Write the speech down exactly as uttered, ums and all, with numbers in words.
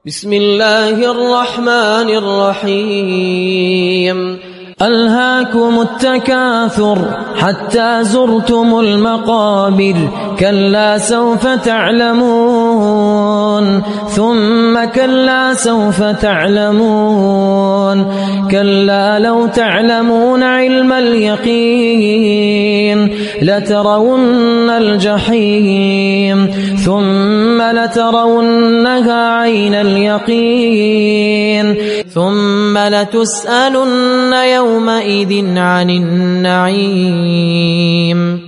بسم الله الرحمن الرحيم ألهاكم التكاثر حتى زرتم المقابر كلا سوف تعلمون ثم كلا سوف تعلمون كلا لو تعلمون علم اليقين لترون الجحيم ثم لترونها عين اليقين ثم لتسألن يومئذ عن النعيم